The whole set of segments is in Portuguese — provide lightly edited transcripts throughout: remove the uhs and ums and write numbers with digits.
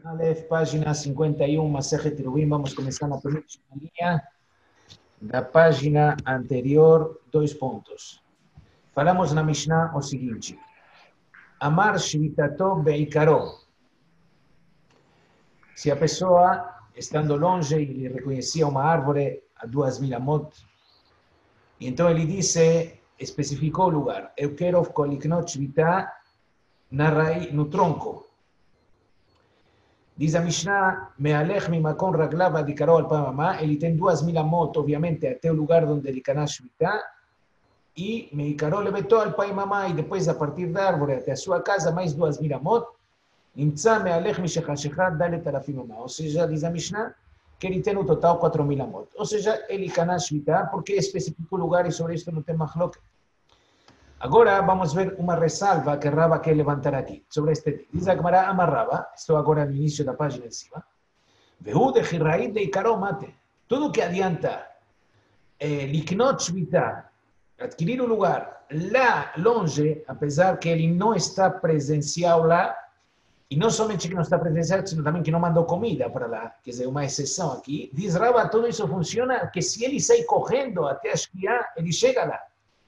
Aleph, página 51, Masejet Eruvin. Vamos começar na penúltima linha da página anterior, 2 pontos. Falamos na Mishnah o seguinte: Amar Shvitato Beikaro. Se a pessoa, estando longe, ele reconhecia uma árvore a 2.000 amot, e então ele disse, especificou o lugar: eu quero koliknot shvita no tronco. Diz a Mishnah, Mealech mimakon raglav adikaro al pamamá, ele tem 2.000 amot, obviamente, até o lugar onde ele cana shvita, e meikaro levetou al pai mamá, e depois, a partir da árvore até a sua casa, mais 2.000 amot, nimtza mealech mishechashechad dalet alafim mamá. Ou seja, diz a Mishnah, que ele tem no total 4.000 amot. Ou seja, ele cana shvita, porque especificou o lugar, e sobre isto não tem machloket. Agora vamos ver uma ressalva que Rava quer levantar aqui, sobre este. Diz a Gemara Amarrava, estou agora no início da página em cima. Vehu de Hiraid de Ikaro mate. Tudo que adianta liknot shvita, adquirir um lugar lá longe, apesar que ele não está presencial lá, e não somente que não está presencial, sino também que não mandou comida para lá, quer dizer, uma exceção aqui. Diz Rava, tudo isso funciona, que se ele sai correndo até a Shkia, ele chega lá.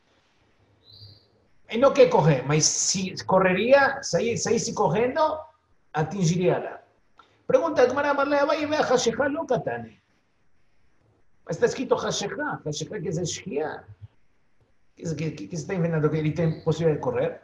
Ele não quer correr, mas se correria, saísse correndo, atingiria lá. Pergunta a Gemara, vai ver a Hashechá não Katane. Mas está escrito Hashechá. Hashechá quer dizer Shkia. Que você está inventando que ele tem possibilidade de correr?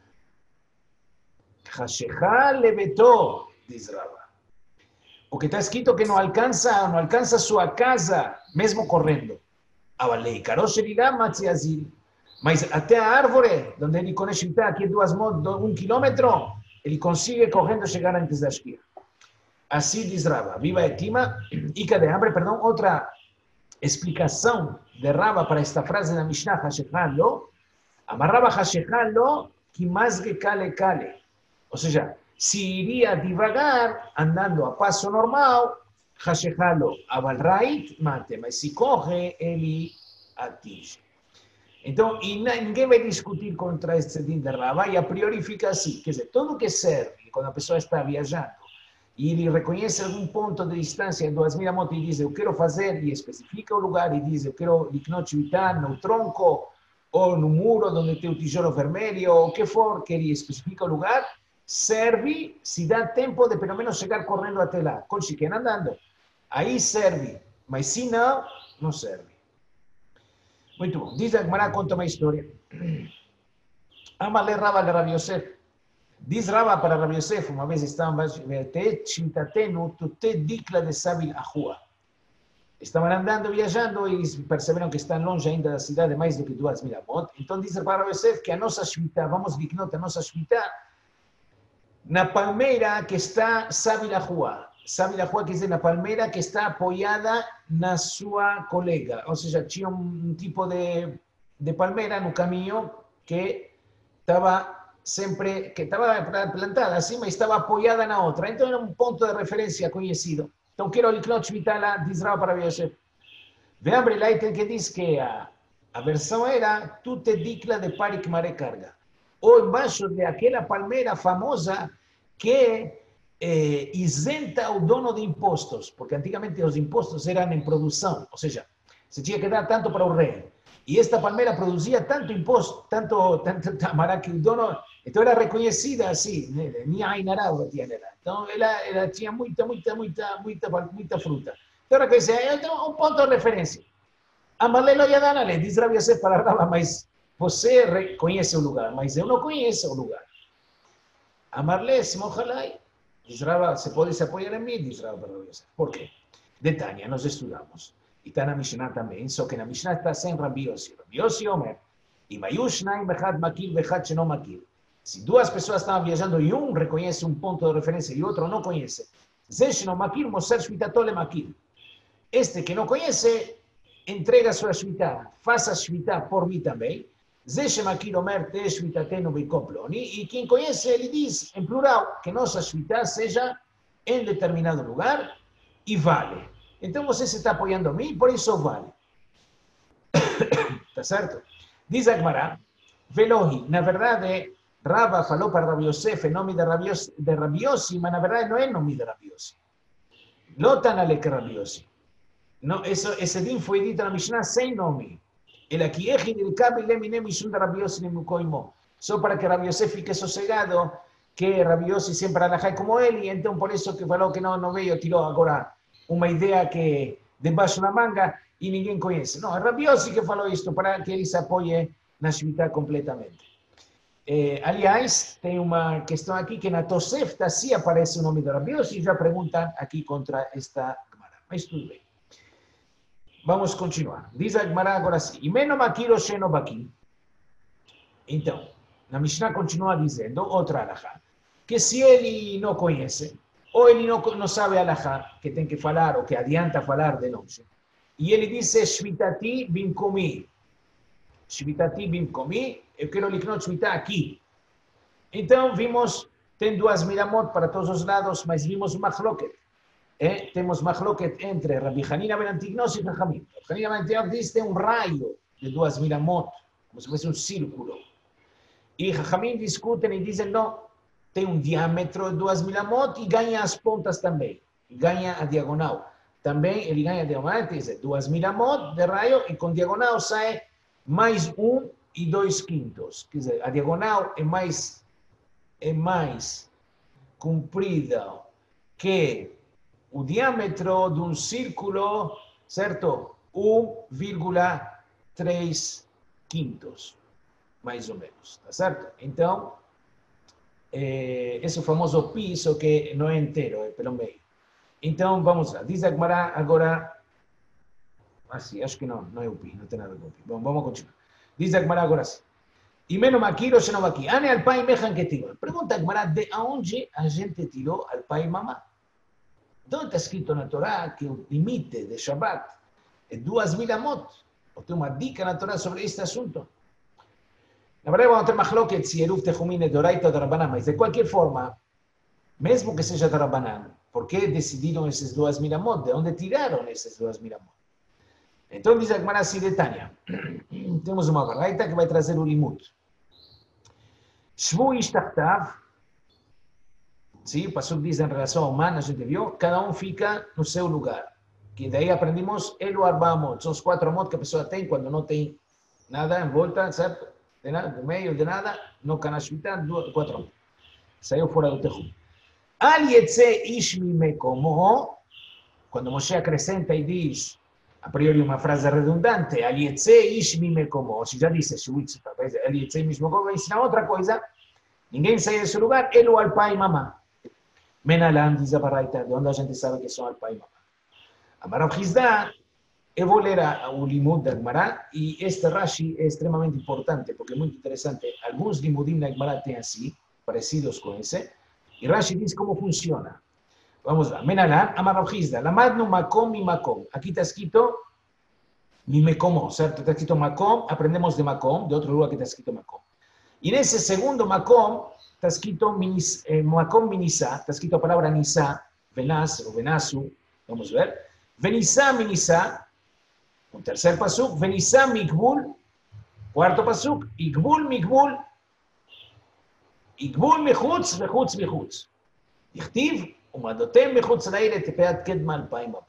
Hashechá levetou, diz Rava. O que está escrito que não alcança sua casa, mesmo correndo. Avalei, Karoshelilá Matziazil. Mas até a árvore, onde ele conhece aqui 1 quilômetro, ele consegue correndo chegar antes da Shkia. Assim diz Rava. Viva Etima, Ica de hambre, perdão, outra explicação de Rava para esta frase da Mishnah, Hashechá lo, amarrava Hashechá lo, que masge kale kale. Ou seja, se iria devagar, andando a passo normal, Hashechá lo, avalrait, mate, mas se corre, ele atinge. Então, e ninguém vai discutir contra este din de Rava, e a priori fica assim, quer dizer, tudo que serve, quando a pessoa está viajando, e ele reconhece algum ponto de distância, 2.000 amot, e diz, eu quero fazer, e especifica o lugar, e diz, eu quero liknot shvita no tronco, ou no muro, onde tem o tijolo vermelho, ou o que for, que ele especifica o lugar, serve se dá tempo de pelo menos chegar correndo até lá, com chiquen andando. Aí serve, mas se não, não serve. Muito bom. Diz a Gemara, conta uma história. Amale Rava de Rabi Yosef. Diz Rava para Rabi Yosef, uma vez estavam estavam andando, viajando, e perceberam que estão longe ainda da cidade, mais do que 2.000 amot. Então diz para Rabi Yosef que a nossa shvita, vamos liknot a nossa shvita, na palmeira que está Sabi la Rua. Sabe la Rua quer dizer na palmeira que está apoiada na sua colega. Ou seja, tinha tipo de palmeira no caminho que estava sempre, que estava plantada assim, mas estava apoiada na outra. Então era um ponto de referência conhecido. Então quero liknot shvita lá, diz Rava para Yosef. Veambre Leiten que diz que a versão era tu te dikla de parik mare carga. Ou embaixo de aquela palmeira famosa que isenta o dono de impostos, porque antigamente os impostos eram em produção, ou seja, se tinha que dar tanto para o rei, e esta palmeira produzia tanto imposto, tanto tamará que o dono, então era reconhecida assim, então ela tinha muita fruta. Então era que é um ponto de referência. A Marlene Yadanale diz Rabi Yosef para Rava, mas você reconhece o lugar, mas eu não conheço o lugar. A Marlene Smohalai diz Rava, você pode se apoiar em mim, diz Rava para Rabi Yosef. Por quê? De Tânia, nós estudamos. E está na Mishnah também, só que na Mishnah está sem Rabi Yossi. Rabi Yossi Omer, Imayushnaim bechad makil bechad sheno makil. Se 2 pessoas estavam viajando e um reconhece um ponto de referência e o outro não conhece, Ze sheno makil moser shvitato le makil. Este que não conhece, entrega a sua shvita, faça a shvita por mim também. Ze shemakil omer te shvitatenu beikoploni. E quem conhece, ele diz, em plural, que nossa shvita seja em determinado lugar e vale. Então você se está apoiando a mim, por isso vale. Tá certo? Diz a Gemara, Velohi, na verdade, Raba falou para Rabbi Yosef em nome de Rabbi Yossi, mas na verdade não é em nome de Rabbi Yossi. Lotan alek Rabbi Yossi. No, esse din foi dito na Mishnah sem nome. Ele aqui é Hilkabi lemine mishun de Rabbi Yossi nemukoimo. Só para que Rabbi Yosef fique sossegado, que Rabbi Yossi sempre alajá como ele, então por isso que falou que não veio, tirou agora uma ideia que debaixo da manga e ninguém conhece. Não, é Rabbi Yossi que falou isto para que ele se apoie na Shemitah completamente. Aliás, tem uma questão aqui que na Tosefta sim aparece o nome de Rabbi Yossi e já perguntam aqui contra esta Gemara. Mas tudo bem. Vamos continuar. Diz a Gemara agora assim. Imeno makiro sheno baki. Então, na Mishnah continua dizendo, outra alahá, que se ele não conhece, ou ele não sabe alahá, que tem que falar, ou que adianta falar de longe, e ele diz, Shmitati bimkomi. Shmitati bimkomi, eu quero liknot shmitah aqui. Então, vimos, tem duas miramot para todos os lados, mas vimos machloket. Temos machloket entre Rabbi Hanina ben Antignos e Jajamim. Rabbi Hanina ben Antignos diz que tem um raio de duas miramot, como se fosse um círculo. E Jajamim discutem e dizem, não, tem um diâmetro de 2 milamot e ganha as pontas também. Ganha a diagonal. Também ele ganha a diagonal, quer dizer, 2 milamot de raio e com diagonal sai mais 1 e 2 quintos. Quer dizer, a diagonal é mais comprida que o diâmetro de um círculo, certo? 1,3 quintos. Mais ou menos, tá certo? Então, esse é o famoso piso que não é inteiro, é pelo meio. Então, vamos lá. Diz a Gemara agora... Assim, acho que não é o pi, não tem nada com o pi. Bom, vamos continuar. Diz a Gemara agora assim. E menos maquiro, se não aqui. Ane al pai mejan que tirou. Pergunta a Gemara de onde a gente tirou al pai e mamá. Onde está escrito na Torá que o limite de Shabbat é 2.000 amot? Ou tem uma dica na Torá sobre este assunto? Na verdade, vamos ter machloket se Eruv Tehumim é Doraita ou de Rabanan, mas de qualquer forma, mesmo que seja de Rabanan, por que decidiram esses 2.000 amot? De onde tiraram esses 2.000 amot? Então diz a Gemara assim de Tânia. Temos uma baraita que vai trazer o limut. Shvu ishtachtav. Sim, o pasuk diz em relação ao man, a gente viu, cada um fica no seu lugar. Que daí aprendemos Elu Arba Amot. São os 4 amot que a pessoa tem quando não tem nada em volta, certo? De nada, do meio de nada, no canashvita, 4 amot. Saiu fora do Tehum. Al yetze ish mimekomo, quando Moshe acrescenta e diz, a priori uma frase redundante, al yetze ish mimekomo, se já disse, al yetze ish mimekomo, vai ensinar outra coisa, ninguém sai desse lugar, Elu al pai e mamá. Menalan, diz a baraita, de onde a gente sabe que são al pai e mamá. Amarav Hizda, eu vou ler o limud da Gemara, e este Rashi é extremamente importante, porque é muito interessante. Alguns limudim da Gemara têm assim, parecidos com esse, e Rashi diz como funciona. Vamos lá. Menalan, Amarav Hizda, lamad no makom mi makom. Aqui está escrito mi mekomo, certo? Está escrito makom, aprendemos de makom, de outro lugar que está escrito makom. E nesse segundo makom, está escrito makom minisa, está escrito a palavra nisa, venas ou venasu, vamos ver. Venisa minisa, um terceiro pasuk, venisa migvul, quarto pasuk, igvul migvul, igvul michutz vechutz michutz. Dichtiv, umadotem michutz לעיר את פאת קדמה 2,000 הבא.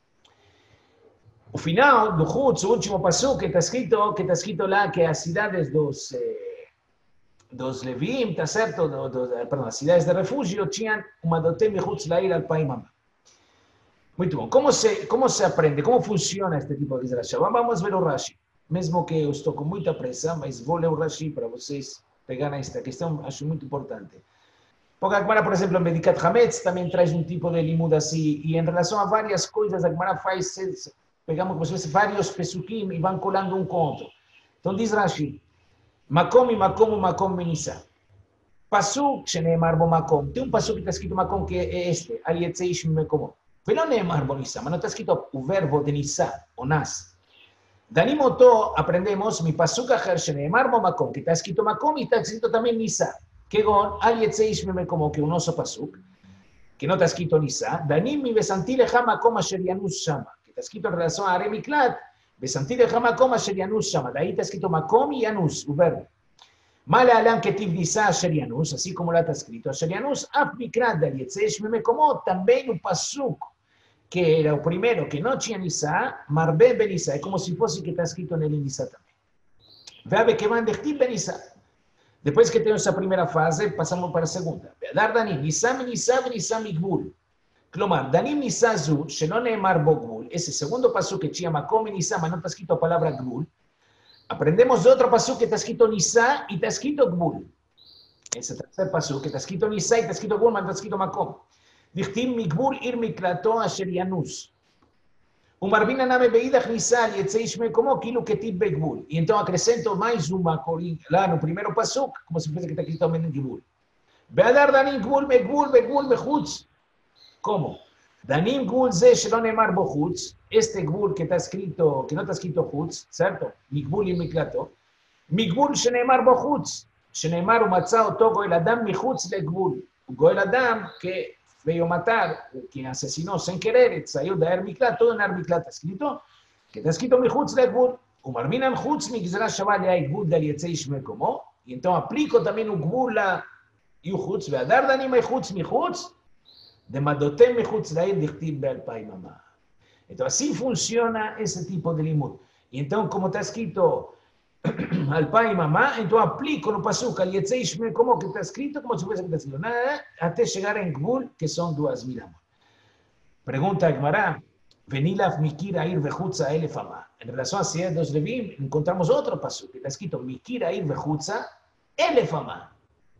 O final do Chutz, o último pasuk, que está escrito lá que as cidades dos Levim, tá certo? Perdão, as cidades de refúgio tinham uma dotem michutz לעיר 2,000 הבא. Muito bom. Como se aprende? Como funciona este tipo de drasha? Vamos ver o Rashi. Mesmo que eu estou com muita pressa, mas vou ler o Rashi para vocês pegarem esta questão, acho muito importante. Porque a Gemara, por exemplo, em Medikat Hametz também traz um tipo de limud assim, e em relação a várias coisas, a Gemara faz, pegamos como se fosse vários pesukim e vão colando um com outro. Então diz Rashi, makom e makom makom minisa. Pasuk, sheneemar bo makom. Tem um pasuk que está escrito makom que é este, al yetze ish mimekomo. ולא נאמר בו ניסה, mas não está escrito o verbo de ניסה, o nas. דנים אותו, aprendemos, מפסוק אחר שנאמר בו מקום, כי está escrito מקום, y está escrito también ניסה. כגון, אל יצא איש ממקומו, que un oso pasuk, que no está escrito ניסה, דנים מבשנתי לך מקום אשר ינוס שמה, que está escrito en relación a ערי מקלט, בשנתי לך מקום אשר ינוס שמה, de ahí está escrito מקום y ינוס, o verbo. Mala alam ketiv nisa asherianus, así como la está escrito, asherianus af mikrat del yetzesh como también un pasuk que era el primero que no tinha nisa, marbe benisa, es como si fuese que está escrito en el nisa también. Vea que van de benisa. Después que tenemos esa primera fase, pasamos para la segunda. Dar danim, nisa benisa migbul. Clomar, danim nisa zu, שלא נאמר בו גבול, ese segundo pasuk que tinha makom y nisa, mas no está escrito la palabra gvul. Aprendemos de otro pasuk que está escrito nisa y está escrito gvul. Ese tercer pasuk que está escrito nisa y está escrito gvul, mas no está escrito makom. Dichtim migvul ir miklato asher yanus. Umarbina name beidach nisa yetzeish como kilo ketib begvul. Y entonces acrescento mais uma lá no primeiro pasuk, como si fuese que está escrito en gvul. Beadar danim gvul mechutz. ¿Cómo? Danim gvul ze shelo neemar bo chutz. Este gvul que está escrito, que no está escrito chutz, ¿cierto? Migvul y miklato. Migvul sheneemar bo chutz. Sheneemar umatzah oto goel adam michutz legvul. Goel adam que veio matar, que asesinó sin querer, salió de Armiklat, todo en Armiklat está escrito, que está escrito mi chutz legvul, umarminan chutz mi gzera shabal ya gvul del yetzeish como, y entonces aplico también un gvul y un chutz, veadar danim mi chutz, de madotem mi chutz la ir dichtib be'alpai mamá. Entonces así funciona ese tipo de limud. Y entonces como está escrito alpai mamá, entonces aplico no pasuk al yetzeish como que está escrito, como si fuese que está escrito, nada, hasta llegar en gvul, que son 2000 amot. Pregunta Gemara, venilaf mikira ir vechutza elefama. En relación a Sidet dos Levim, encontramos otro pasuk que está escrito mikira ir vechutza elefama,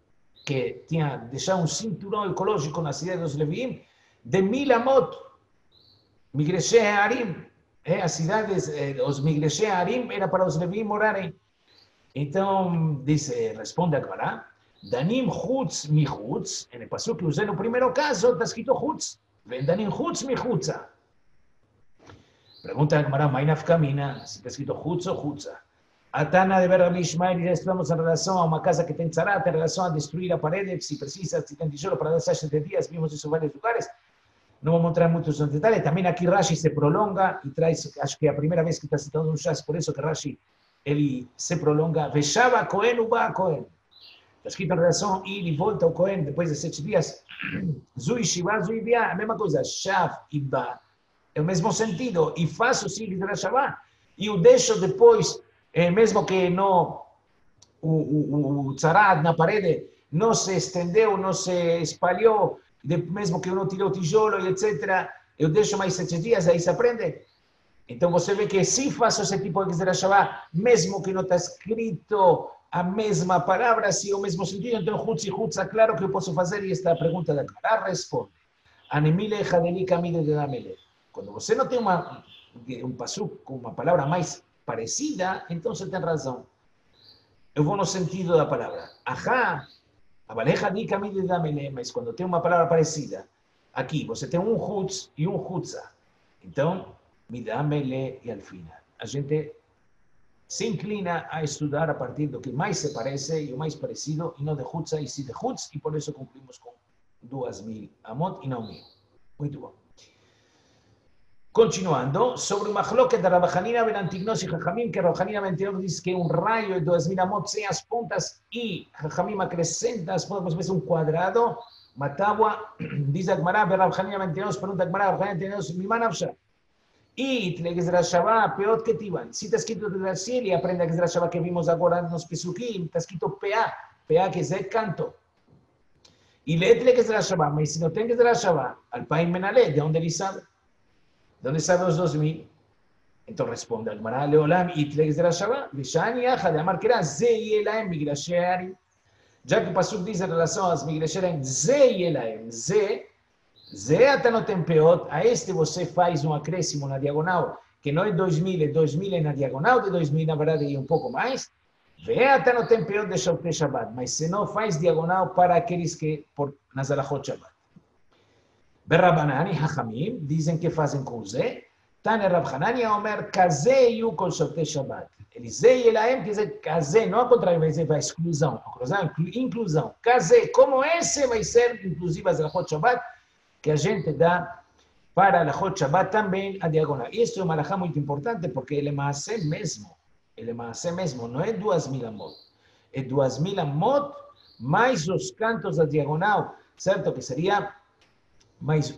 que tiene dejado un cinturón ecológico en la Sidet dos Levim de 1000 amot. Migreshe Harim, las ciudades, los Migreshe Harim era para los Levim morar. Entonces, dice, responde a Gemara, Danim chutz mi chutz, en el pasuk que usé en el primer caso, está escrito chutz, ven Danim chutz mi chutza. Pregunta a Gemara, Mainaf Kamina, si está escrito chutz o chutza. Atana de ver a Ishmael, y ya estamos en relación a una casa que está en Zarat, en relación a destruir la pared, si precisa, si tan solo para 7 días, vimos eso en varios lugares. No vamos a entrar muchos en detalles. También aquí Rashi se prolonga y trae, acho que la primera vez que está citando un shas, por eso que Rashi él se prolonga. Veshava Cohen uba Cohen. Está escrito en relación ir y volta o Cohen después de 7 días. Zui Shiva, Zui Bia, la misma cosa. Shav y Ba, el mismo sentido. Y faz o sigue de la Shavá. Y o deixo depois, mesmo que no, o tzarad na parede no se estendeu, no se espalhou, mesmo que uno tirou tijolo e etc., eu deixo mais 7 dias, aí se aprende. Então você vê que se faço esse tipo de Gezerah Shavá, mesmo que não está escrito a mesma palavra, se o mesmo sentido, então chutz e chutza, claro que eu posso fazer, e esta pergunta da Gemara responde. Anemile jadeli kamide de damele. Quando você não tem um pasuk com uma palavra mais parecida, então você tem razão. Eu vou no sentido da palavra. Ajá, abaleja di kamide de damele, mas quando tem uma palavra parecida, aqui você tem um chutz e um chutza. Então, midamele e al final. A gente se inclina a estudar a partir do que mais se parece e o mais parecido, e não de chutza e sim de chutz, e por isso cumprimos com 2000 amot e não 1000. Muito bom. Continuando, sobre o machloket de Rav Hanina ben Antignos e Jajamim, que Rav Hanina ben Antignos diz que um raio de 2000 amot sem as pontas e Jajamim acrescenta as pontas, como se fosse um quadrado, uma tábua, diz a Gemara, Rav Hanina ben Antignos, pergunta a Gemara, Rav Hanina ben Antignos, mima nafsha. E Gezerah Shavá, peot que tivan. Se está escrito desde el cielo, e aprende a Gezerah Shavá que vimos agora nos Pesukim, está escrito PA, PA que é canto. E leete Gezerah Shavá, mas se não tem Gezerah Shavá, al paim menale, de onde ele sabe? De onde sabe os 2000? Então responde al Gemara, Leolam, e Gezerah Shavá, Vishani Aja, de amar que era Ze Yelaem Migreshe Harim. Já que o Pasuk diz em relação às Migreshe Harim, Ze Yelaem, Ze, Zé no tem peot, a este você faz um acréscimo na diagonal, que não é 2000, é 2000 na diagonal de 2000, na verdade, e um pouco mais. Zé no tem peot de Shofte Shabbat, mas se não faz diagonal para aqueles que, nas alachot Shabbat. Berrabanani, Hachamim, dizem que fazem com Zé. Tane Rav Hanania Omer, Kazé yu kol Shofte Shabbat. Ele Zé e Elaem, quer dizer, Kazé, não ao contrário, vai dizer, exclusão. Inclusão. Kazé, como esse vai ser, inclusive as alachot Shabbat, que a gente dá para la Hot Shabbat também a diagonal. Isso é uma alahá muito importante porque ele é maasé mesmo. Ele é maasé mesmo, não é 2000 amot. é 2.000 amot, mais os cantos da diagonal, certo? Que seria mais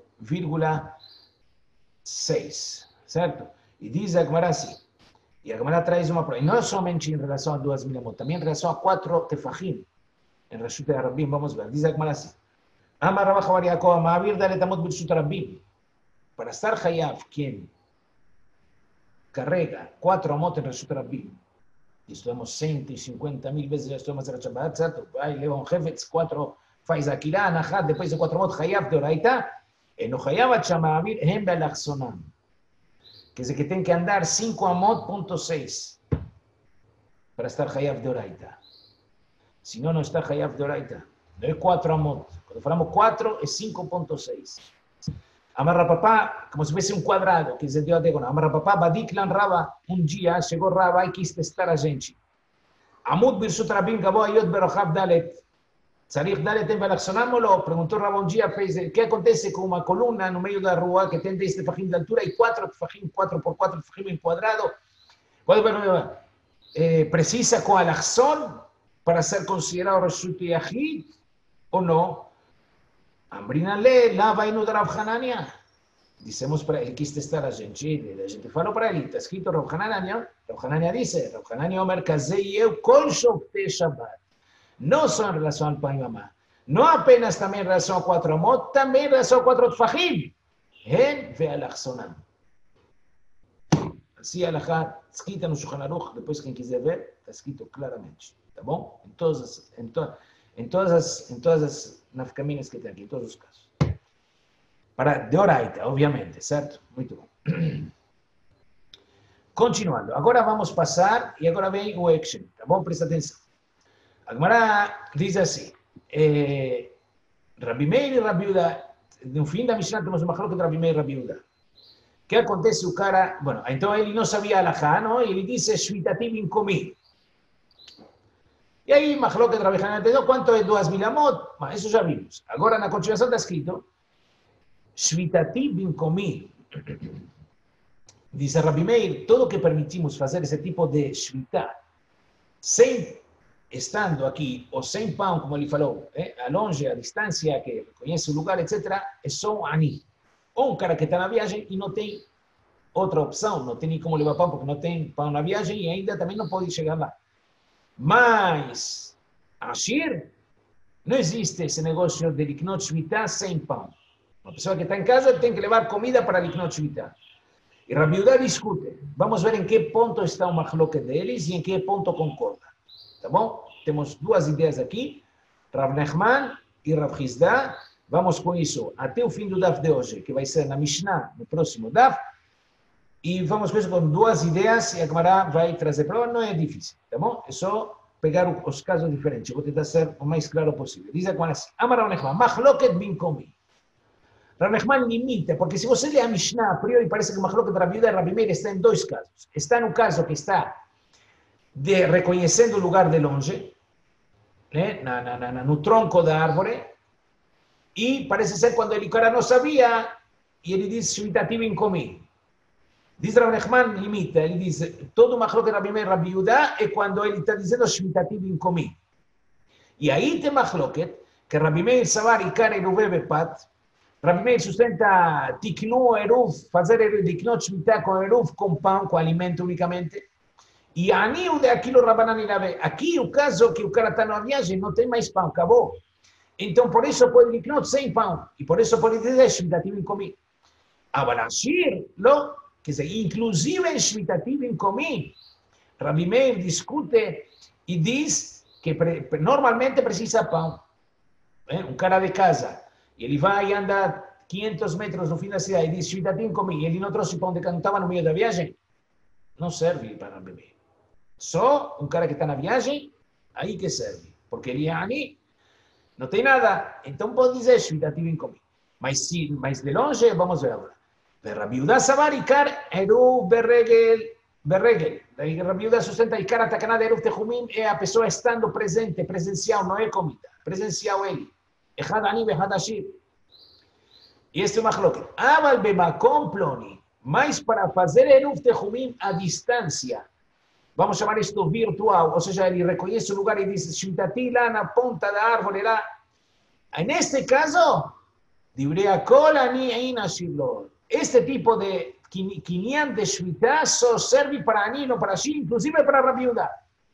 1,6, certo? E diz a Gemara assim, e a Gemara traz uma prova, e não somente em relação a 2.000 amot, também em relação a 4 tefahim, em Reshut Rabim, vamos ver, diz a Gemara assim, Amar Rabba Chavar Yaakov, Ma'avir dalet amot b'Reshut Rabim, para estar Hayav, quien carrega 4 amot en Reshut Rabim, e estudamos 150.000 vezes, já estudamos a Shabbat, certo? Vai, leva um Hefetz, 4, faz Akilá, Anahat, depois de 4 amot, Hayav de Oraita, e no Hayav at Shama'avir, hem be'alachsonam. Quer dizer que tem que andar 5 amot, ponto 6, para estar Hayav de Oraita. Se não, não está Hayav de Oraita. Não é 4 amot. Quando falamos 4, é 5.6. Amarra papá, como se fosse um quadrado, que se deu a diagonal. Amarra papá, Badiklan Rava, dia chegou Rava e quis testar a gente. Amud Birshut Rabim Gabo Ayot Berochav Dalet. Tzarich Dalet em Belachsonam ou não? Perguntou Rava dia, fez, o que acontece com uma coluna no meio da rua que tem 10 tefahim de altura e 4 tefahim, 4x4 tefahim em quadrado? Precisa com Alachson para ser considerado Reshut Yachid ou não? Ambrina-le, lá vai no Rav Hanania. Dissemos para ele, quis testar a gente falou para ele, está escrito Rav Hanania disse, Rav Hanania Omer Kazei eu kol shofte Shabbat. Não só em relação ao pai e mamá, não apenas também em relação a 4 amot, também em relação a 4 tefahim. Hen ve'alachsonam. Assim a alachá escrita no Shulchan Aruch, depois quem quiser ver, está escrito claramente, tá bom? Em todas as nafkaminas que tem aqui, em todos os casos. Para de Oraita, obviamente, certo? Muito bom. Continuando, agora vamos passar, e agora vem o action, tá bom? Presta atenção. A Gemara diz assim, Rabi Meir e Rabi Uda, no fim da Mishnah temos uma coloca de Rabi Meir e Rabi Uda. O que acontece? O cara, bueno, então ele não sabia alahá, não? E ele disse, Shvitativ incomi. E aí, Mahloket Rabbi Hanan entendeu quanto é 2.000 amot? Mas isso já vimos. Agora, na continuação está escrito, Shvitati binkomi. Diz Rabbi Meir, tudo que permitimos fazer esse tipo de shvita, sem estando aqui, ou sem pão, como ele falou, a longe, a distância, que conhece o lugar, etc., é só um ani. Ou um cara que está na viagem e não tem outra opção, não tem nem como levar pão, porque não tem pão na viagem e ainda também não pode chegar lá. Mas, Ashir, não existe esse negócio de Liknot Shvita sem pão. Uma pessoa que está em casa tem que levar comida para Liknot Shvita. E Rabi Uda discute. Vamos ver em que ponto está o machloket deles e em que ponto concorda. Tá bom? Temos duas ideias aqui. Rav Nachman e Rav Hizda. Vamos com isso até o fim do DAF de hoje, que vai ser na Mishnah, no próximo DAF. E vamos com isso com duas ideias e a Gemara vai trazer prova. Não é difícil, tá bom? É só pegar os casos diferentes. Eu vou tentar ser o mais claro possível. Diz a Gemara assim, Amar Rav Nachman, Machloket binkomi. Rav Nachman limita, porque se você lê a Mishnah, a priori parece que o Machloket de Rabi Uda e Rabi Meir está em dois casos. Está no caso que está reconhecendo o lugar de longe, né? No tronco da árvore, e parece ser quando o cara não sabia, e ele diz, Shvitativ incomi. Diz Rav Nachman, limita, ele diz, todo o Machloket de Rabi Meir e Rabi Uda é quando ele está dizendo Shvitativ incomi. E aí tem Machloket, que Rabi Meir Savar e Kar Eruve Bepat, Rabi Meir sustenta Tiknu Eruv, fazer Liknot Shvita com Eruv, com pão, com alimento unicamente, e Ani de aquilo Rabanan e Rabi. Aqui o caso que o cara está na viagem, não tem mais pão, acabou. Então por isso pode Liknot sem pão, e por isso pode dizer Shvitativ incomi. Agora, Shir, não. Quer dizer, inclusive em Shvitativ incomi, Rabi Meir discute e diz que normalmente precisa pão. Um cara de casa, e ele vai e anda 500 metros no fim da cidade e diz Shvitativ incomi, e ele não trouxe pão de que não estava no meio da viagem, não serve para Rabi Meir. Só um cara que está na viagem, aí que serve. Porque ele é ani, não tem nada, então pode dizer Shvitativ incomi. Mas de longe, vamos ver agora. Rabi Uda Savar Ikar Eruv Berregel. Rabi Uda sustenta Ikar Atakanah de Eruv Tehumim é a pessoa estando presente, presencial, não é comida. Presencial ele. Echad Ani Echad Ashir. E este é o Machloket. Aval Bemakom Ploni. Mas para fazer Eruv Tehumim à distância, vamos chamar isto virtual, ou seja, ele reconhece o lugar e diz, Shmitati lá na ponta da árvore lá. Neste caso, divrei akol ani ein ashir lo. Este tipo de Kinyan de Shmitá só serve para Ani, não para Ashir, inclusive para Rabi Yehuda.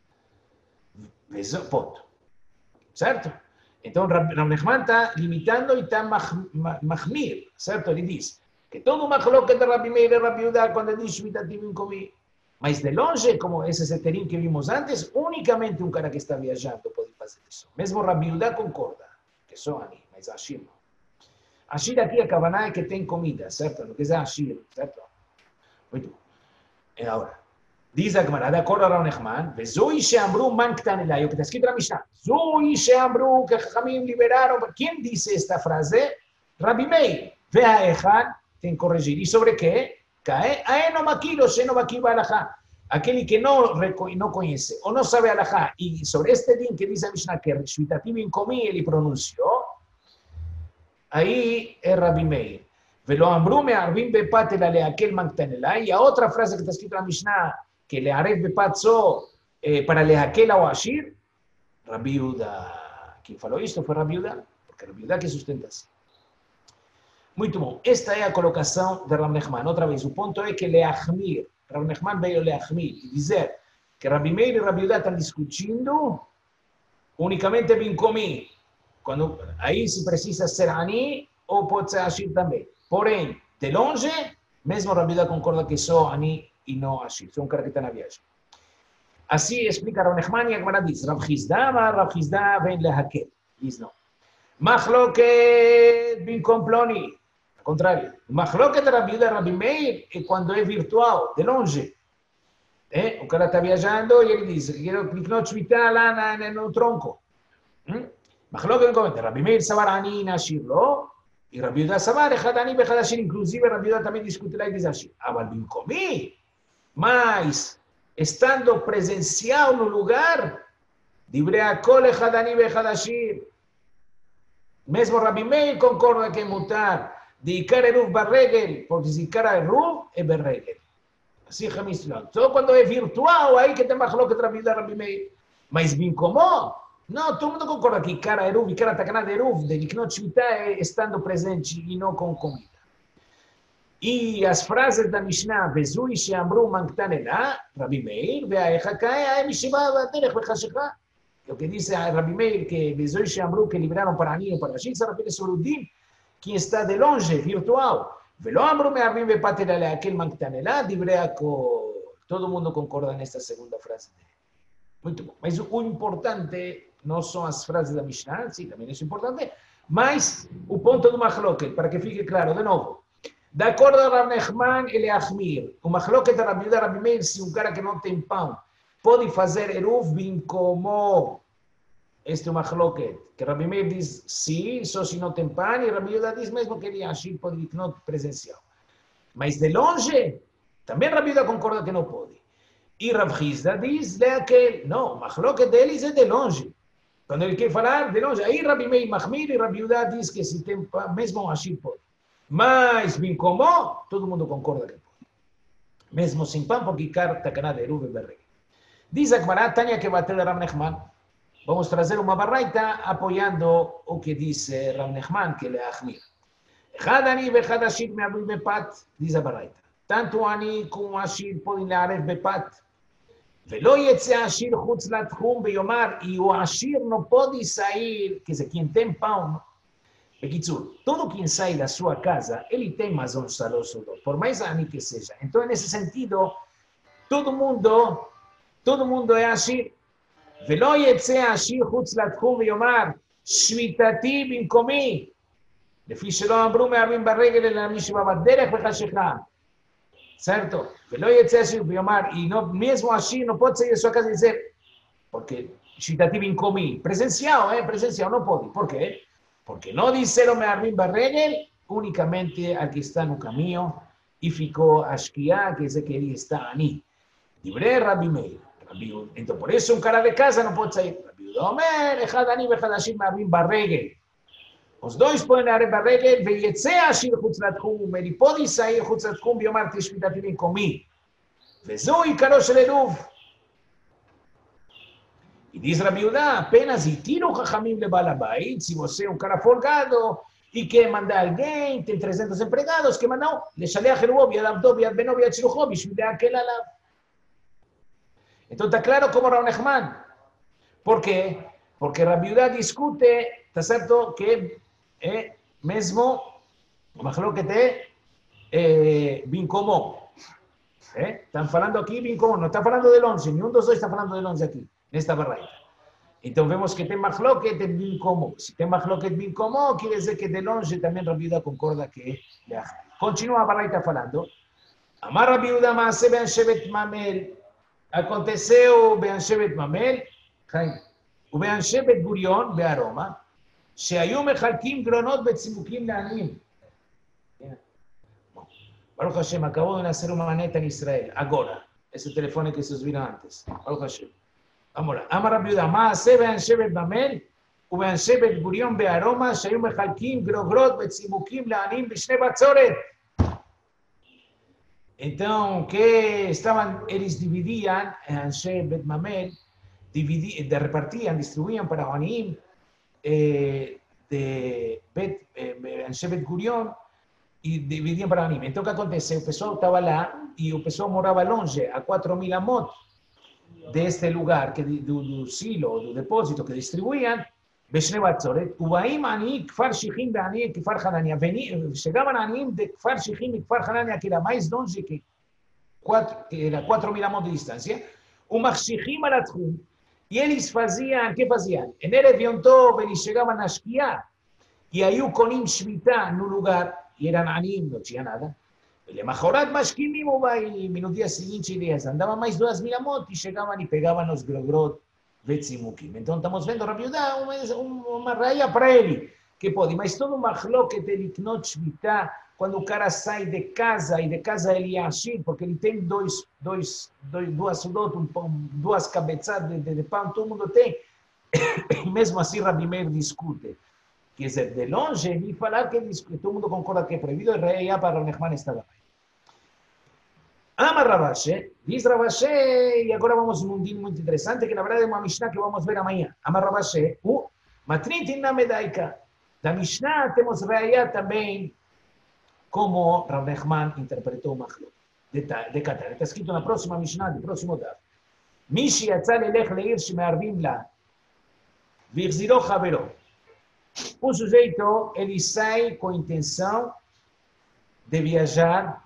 Ponto. Certo? Então, Rabi Nachman está limitando e está mahmir, certo? Ele diz que todo machloket de Rabi Meir e Rabi Yehuda quando ele diz Shmitati binkomi. Mas de longe, como esse seterim que vimos antes, unicamente um cara que está viajando pode fazer isso. Mesmo Rabi Yehuda concorda que só Ani, mas Ashir não. Ashir aqui a Kavaná é que tem comida, certo? Não quer dizer Ashir, certo? Muito bom. E agora, diz a Gemara, de acordo a Rav Nachman, Vezoi she'amru man ktan elai, o que está escrito na Mishnah. Zoi she'amru, que Chachamim liberaram. Quem disse esta frase? Rabi Meir. Ve'aechan, tem que corrigir. E sobre quê? Aeno makilo, she'eno makil ba'alachá. Aquele que não conhece ou não sabe alachá. E sobre este din que diz a Mishnah, que Shmitati binkomi, ele pronunciou, aí é Rabi Meir. Velo amru me'arvim bepat ela leakel man ktan elai. E a outra frase que está escrita na Mishnah, que le'arev bepat só para leakel ao ashir, Rabi Yehuda. Quem falou isto foi Rabi Yehuda, porque Rabi Yehuda que sustenta assim. Muito bom. Esta é a colocação de Rav Nachman. Outra vez, o ponto é que leachmir. Rav Nachman veio leachmir e dizer que Rabi Meir e Rabi Yehuda estão discutindo unicamente binkomi. Quando aí se precisa ser ani ou pode ser ashir também. Porém, de longe, mesmo Rabi Yehuda concorda que só ani e não ashir. São um cara que está na viagem. Assim explica Rav Nachman e a Gemara diz, Rav Chisda vem lehakel. Diz não. Machloket binkom ploni. Ao contrário. Machloket de Rabi Yehuda e Rabi Meir é quando é virtual, de longe. O cara está viajando e ele diz, quero liknot shmita lá no tronco. Machloket binkom ploni. Rabi Meir savar ani na ashir lo. E Rabi Yehuda savar echad ani bechad ashir. Inclusive Rabi Yehuda também discutirá e diz ashir. Aval binkomi. Mas, estando presencial no lugar, divrei akol echad ani bechad ashir. Mesmo Rabi Meir concorda que é mutar de Ikar Eruv Barregel, porque se Ikar Eruv é Barregel. Assim é Hamislan. Só quando é virtual, aí que tem mais louco que Rabi Yehuda, Rabi Meir. Mas bem como? Não, todo mundo concorda que Ikar Eruv, Ikar Takanah de Eruv, de Liknot Shmita é estando presente e não com comida. E as frases da Mishnah, Vezui she'amru man ktan elai, Rabi Meir, ve'aecha kae, ha'em shiva v'aderech v'chashecha. O que diz a Rabi Meir que Vezoi She'amru que liberaram para Ani ou para Ashir, se refere sobre o din, quem está de longe, virtual. Velo amru me'arvim bepat ela leakel man ktan elai, divrei akol. Todo mundo concorda nesta segunda frase dele. Muito bom. Mas o importante não são as frases da Mishnah, sim, também isso é importante, mas o ponto do machloket, para que fique claro, de novo. De acordo a Rav Nachman, ele é achmir. O machloket da Rabi Yehuda, Rabi Meir, se um cara que não tem pão pode fazer eruv binkomo. Este é o machloket. Que Rabi Meir diz sim, só se não tem pão, e Rabi Yehuda diz mesmo que ele ashir pode liknot presencial. Mas de longe, também Rabi Yehuda concorda que não pode. E Rav Chisda diz leakel. Não, o machloket deles é de longe. Quando ele quer falar de longe, aí Rabi Meir mahmir e Rabi Yehuda diz que se tem pão, mesmo ashir pode. Mas binkomo, todo mundo concorda que pode. Mesmo sem pão, porque Ikar Takanah de Eruv e Barregel. Diz a Gemara, Tânia que bateu Rav Nachman. Vamos trazer uma barraita apoiando o que diz Rav Nachman, que ele é achmir. Echad ani vechad ashir me'arvim bepat, diz a barraita. Tanto ani como ashir podem le'arev bepat. Velo yetze ashir chutz latchum beyomar, e o ashir não pode sair, quer dizer, quem tem pão. Bekitzur, todo quem sai da sua casa, ele tem mais um saloso, por mais ani que seja. Então, nesse sentido, todo mundo é ashir. ולא יצא העשיר חוץ לתחום ויאמר שמיטתי במקומי, לפי שלא אמרו מערבים ברגל אלא מי שבא בדרך בחשיכה. Certo? ולא יצא העשיר ויאמר, mesmo השיר não pode sair da sua casa e dizer, porque שמיטתי במקומי, presencial não pode. ¿Por quê? Porque não disseram מערבים ברגל, únicamente al que está no caminho e ficou a esquiar, que dizer que ele está ali. Divrei Rabi Meir. Então, por isso, um cara de casa não pode sair. Rabi Yehuda Omer, echad ani vechad ashir me'arvim barregel. Os dois podem le'arev barregel, ve'yetzeh ashir chutz latchum, ele pode sair chutz latchum, ויאמר תשמיטתי במקומי. וזהו עיקרו של עירוב. E diz Rabi Yudá, apenas e tira o Chachamim de Balabait, se você é um cara folgado e quer mandar alguém, tem 300 empregados, que mandam, לשלח אל רוב, יד עבדו ביד בנו ביד שלוחו, בשביל להקל עליו. Então está claro como Rav Nachman. ¿Por qué? Porque Rabi Yudá discute, está certo, que mesmo o mahloket bin común. Están falando aquí bin común, no está falando del 11, ni un dos está falando del 11 aquí, en esta barraita. Entonces vemos que tem mahloket bin común. Si tem mahloket bin común, quiere decir que del 11 también Rabi Yudá concorda que continúa a barraita falando. Amar Rabi Yudá maase ben shevet mamel. Aconteceu באנשי בית ממל, ובאנשי בית גוריון, בארומה, שהיו מחלקים גרונות בצימוקים לעניים. Baruch Hashem, acabó de nacer una maneta en Israel, agora. Ese teléfono que se os vino antes. Baruch Hashem. Vamos lá. Amar Rabi Yudá, מעשה באנשי בית ממל, ובאנשי בית גוריון, בארומה, שהיו מחלקים גרונות בצימוקים לעניים בשני בצורת. Então, que estavam, eles dividiam, Anshe Bet Mamel, repartiam, distribuíam para o Anim de Anshe Bet Gurion e dividiam para o Anim. Então, o que aconteceu? O pessoal estava lá e o pessoal morava longe, a 4.000 amot deste lugar, do silo, do depósito que distribuíam, בשני בצורת, ובאים עניים כפר שיחים ועניים כפר חנניה, שגם העניים בכפר שיחים מכפר חנניה, que era mais longe que era 4.000 amot de distância, ומחשיכים על התחום, e eles faziam, que faziam? Em Erev Yom Tov, eles chegavam a esquiar, e היו קונים שמיטה no lugar, e eram עניים, não tinha nada, ולמחרת משכימים ובאים, no dia seguinte eles andavam mais 2.000 amot, e chegavam e pegavam os grogrot, Vetzimukim. Então estamos vendo Rabi Yudá uma raia para ele, que pode, mas todo mahloket de liknot shmita, quando o cara sai de casa, e de casa ele é assim, porque ele tem duas sudot, duas cabeçadas de pão, todo mundo tem, e mesmo assim Rabi Meir discute. Quer dizer, de longe, ele falar que todo mundo concorda que é proibido, e raia para Rav Nachman estava bem. Ama Rabashe, diz Rabashe, e agora vamos num dia muito interessante, que na verdade é uma Mishnah que vamos ver amanhã. Ama Rabashe, Matnitin na Medaika. Da Mishnah temos reaya também como Rav Nachman interpretou o Machlok de Qatar. Está escrito na próxima Mishnah, do próximo dado. Mishi yatzal elech leir sheme'arvim la, virziro chavero. Um sujeito, ele sai com a intenção de viajar,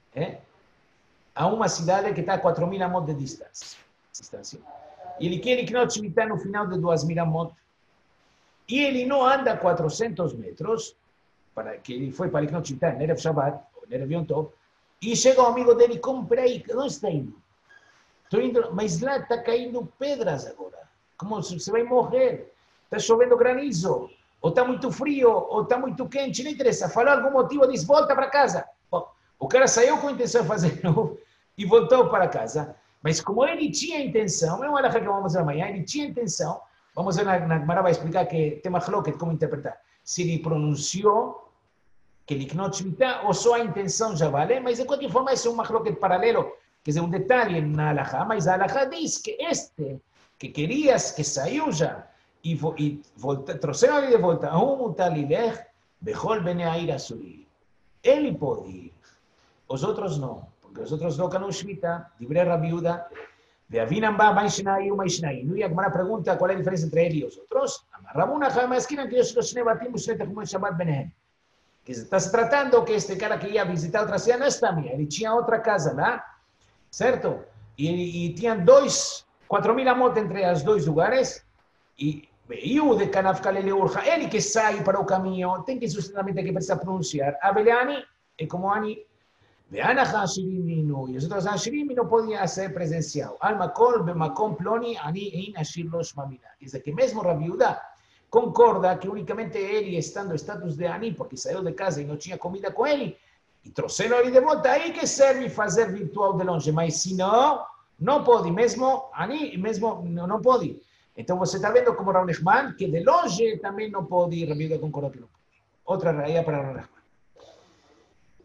a uma cidade que está a 4.000 amot de distância. Ele quer liknot shmita no final de 2.000 amot. E ele não anda 400 metros, que ele foi para liknot shmita em Erev Shabbat, ou em Erev Yom Tov, e chega um amigo dele e compra aí, onde está indo? Estou indo, mas lá está caindo pedras agora. Como se você vai morrer. Está chovendo granizo, ou está muito frio, ou está muito quente, não interessa. Falou algum motivo, diz, volta para casa. O cara saiu com a intenção de fazer novo e voltou para casa. Mas como ele tinha intenção, é uma alahá que vamos ver amanhã, ele tinha intenção, vamos ver na Gemara vai explicar que tem mahloket como interpretar. Se ele pronunciou que liknot shmita, ou só a intenção já vale, mas de qualquer forma esse é um mahloket paralelo, quer dizer, um detalhe na alahá, mas a alahá diz que que querias, que saiu já, e trouxeram ele de volta, mutalilech bechol bnei ha'ir asuri. Ele pode ir. Os outros não, porque os outros não canam Shmita, Divrei Rabi Yudá, Veavinam ba Maishnai, Maishnai. E a Gemara pergunta qual é a diferença entre ele e os outros. Rabuna Hamaskinan que os Shnei Batim, Shnei Techumot Shabbat Benehem. Que está se tratando que este cara que ia visitar outra cidade não está minha, ele tinha outra casa lá, certo? E tinha 4.000 amot entre os dois lugares, e veio de Kanafkalele Urja, ele que sai para o caminho, tem que justamente que precisa pronunciar. Abelani, é como Ani. Ve'anach Ashirim e os outros Ashirim não podiam ser presencial. Al-Makol, Bemakom, Ploni, Ani, Ein, Ashir, Los, Mamina. Quer dizer que mesmo Rabi Yudá concorda que unicamente ele, estando em status de Ani, porque saiu de casa e não tinha comida com ele, e trouxeram ele de volta, aí que serve fazer virtual de longe. Mas se não, não pode. Mesmo Ani, mesmo não pode. Então você está vendo como Rav Nachman, que de longe também não pode, Rabi Yudá concorda que não pode. Outra raia para Rav Nachman.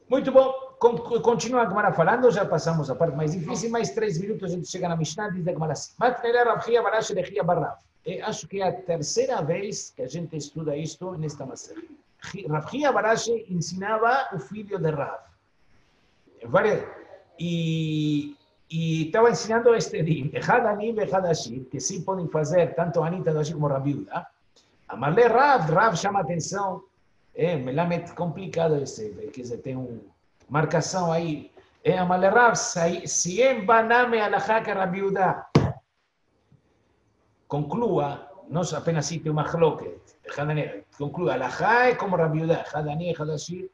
Muito bom. Continua a Gemara falando, já passamos a parte mais difícil, mais 3 minutos a gente chega na Mishnah, diz a Gemara assim. Matnele Rav Chia Barash Lechia Barrav. Acho que é a terceira vez que a gente estuda isto nesta macerra. Rav Chia Barash ensinava o filho de Rav. E estava ensinando este din, Echad Ani Echad Ashir, que sim podem fazer tanto Anita do Ashir como Rabiuda. Amarle Rav chama atenção, Melamed complicado esse, quer dizer, tem uma marcação aí. Amarle Rav, Siem Baname Alachá que Rabiuda. Conclua, não apenas cite uma machloket, conclua, Alachá é como Rabiuda, Echad Ani Echad Ashir.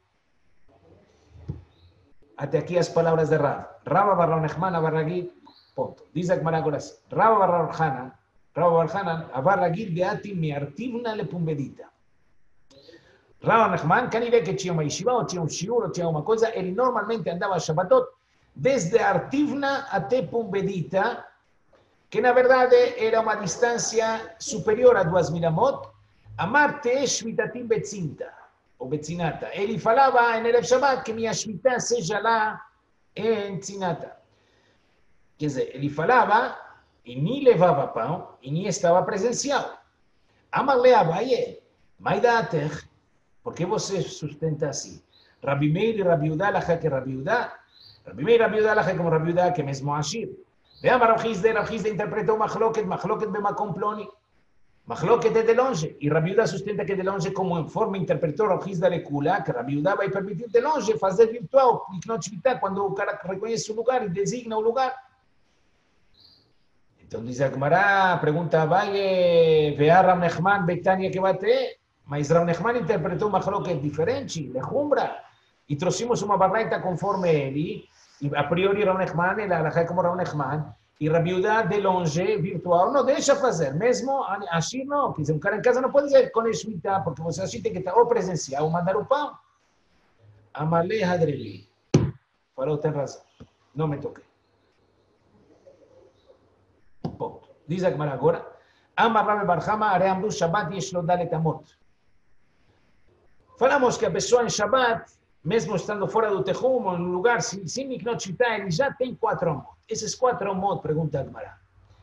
Até aqui as palavras de Rav. Rav Barra Nechman Abarragid, ponto. Diz a Gemara agora assim. Rav Barra Hanan, Abarragid Beati Miartivna le Pumbedita. Rav Nechman, canile que tinha uma yeshiva, ou tinha um shiur, ou tinha uma coisa, ele normalmente andava a Shabbatot desde Artivna até Pumbedita, que na verdade era uma distância superior a 2.000 amot, Amarte Shvitatim Betzinta. O Betzinata. Ele falava em Erev Shabbat que minha Shvita seja lá em Tzinata. Quer dizer, ele falava e nem levava pão e nem estava presencial. Amarle Abaye, Maidater, por que você sustenta assim? Rabi Meir e Rabi Udá, Lacha que Rabi Udá. Rabi Meir e Rabi Udá, Lacha como Rabi Udá, que mesmo Ashir. Veamos Rav Hizde interpretou Machloket Bemakom Ploni. Machloket é de longe, e Rabi Uda sustenta que de longe, como em forma interpretou Rav Hizda Lekula, que Rabi Uda vai permitir de longe fazer virtual, e que não Shvita, quando o cara reconhece o lugar e designa o lugar. Então diz a Gemara, pergunta, vai ver Rav Nechman, Betania que bate, mas Rav Nechman interpretou Machloket diferente, lejumbra, e trouxemos uma barraita conforme ele, e a priori Rav Nechman, ele alajá como Rav Nechman, e Rabi Uda de longe, virtual, não deixa fazer. Mesmo assim, não. Quer dizer, um cara em casa não pode dizer com Shvita, porque você assim tem que estar ou presencial ou mandar o pão. Amalei Hadrevi. Falou, tem razão. Não me toquei. Ponto. Diz a Gemara agora. Amar Rabi Barhama, Areamdu Shabbat Yesh Lo Dalet Amot. Falamos que a pessoa em Shabbat, mesmo estando fora do Tehum, ou no lugar sem Miknot Shvita, ele já tem 4 amot. Esses 4 amot, pergunta a Gemara.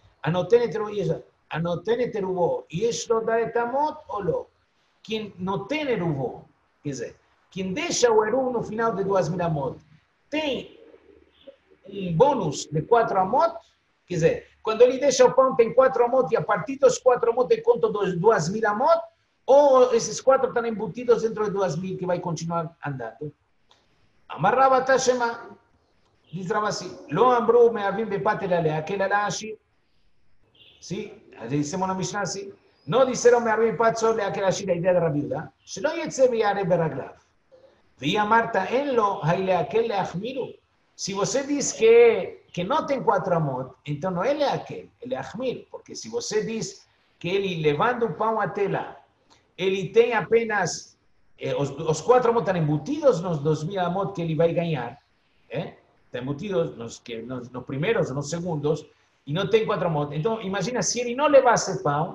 Anoten terubó, yesh lo dalet amot ou não? Quem não tem eruvó, quer dizer, quem deixa o eruv no final de 2.000 amot, tem um bônus de 4 amot, quer dizer, quando ele deixa o pão tem 4 amot e a partir dos 4 amot ele conta 2.000 amot, ou esses 4 estão embutidos dentro de 2.000 que vai continuar andando. Amarrava Tashema. Diz Rav assim, Lo Ambru Meavim Bepatel Ale, aquele Alashi. Sim, dissemos na Mishnah assim. Não disseram Meavim Bepatel Ale, aquele Alashi, a ideia de Rabi Uda. Se não Yetze Viare Beraglav. Via Marta Enlo, Haile aquele Achmiru. Se você diz que não tem 4 amot, então não ele é aquele, ele é Achmir. Porque se você diz que ele levando o pão até lá, ele tem apenas, os 4 amot estão embutidos nos 2.000 amot que ele vai ganhar, está embutido nos primeiros, nos segundos, e não tem 4 amot. Então, imagina, se ele não levasse pão,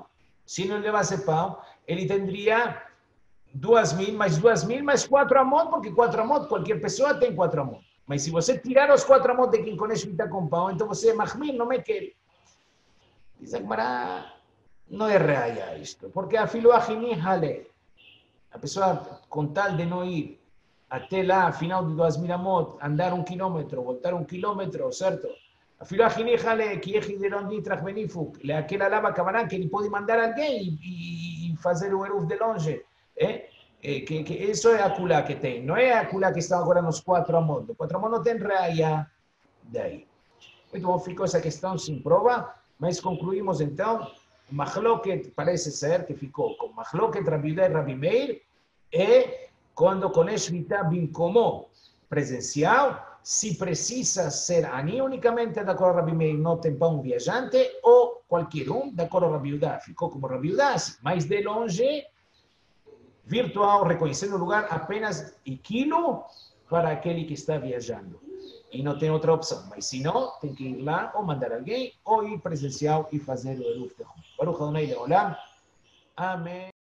ele teria 2.000 mais 4 amot, porque 4 amot, qualquer pessoa tem 4 amot. Mas se você tirar os 4 amot de quem conhece Shvita com pão, então você é mahmir, não me quer. Diz a Gemara, não é real isto, porque a filo achini hale. A pessoa, com tal de não ir até lá, final de 2.000 amot, andar 1 quilômetro, voltar 1 quilômetro, certo? A filo achini hale, que é hideron ditrach benifuk, aquela lava camarã que ele pode mandar alguém e fazer o eruv de longe, que isso é a culá que tem, não é a culá que está agora nos 4 amot. 4 amot não tem reia daí. Muito bom, ficou essa questão sem prova, mas concluímos então. Machloket parece ser que ficou com Machloket Rabi Uda e Rabi Meir, e quando com Shvita bem como presencial, se precisa ser ani unicamente de acordo com Rabi Meir, não tem pão viajante, ou qualquer um de acordo com Rabi Uda. Ficou como Rabi Uda, mas de longe, virtual, reconhecendo o lugar apenas quilo para aquele que está viajando. E não tem outra opção. Mas se não, tem que ir lá ou mandar alguém ou ir presencial e fazer o Eruv Tehum. Baruch Adonai Leolam. Amém.